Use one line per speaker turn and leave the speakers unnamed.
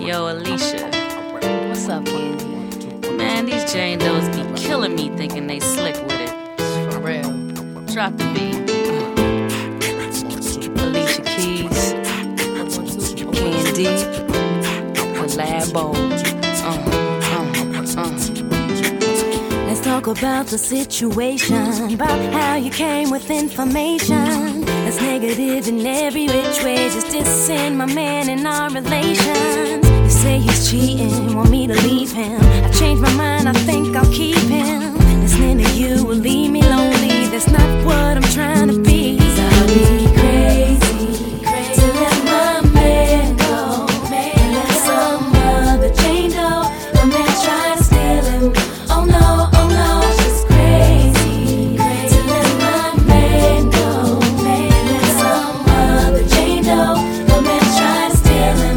Yo, Alicia.
What's up, Candy?
Man, these Jane Does be killing me thinking they slick with it.
For real.
Drop the beat. Alicia Keys, Candy, Collabo.
Let's talk about the situation, about how you came with information that's negative in every which way, just dissing my man in our relations. You say he's cheating, want me to leave him. I changed my mind, I think I'll keep him. Listening to you will leave me lonely, that's not what I'm trying to be.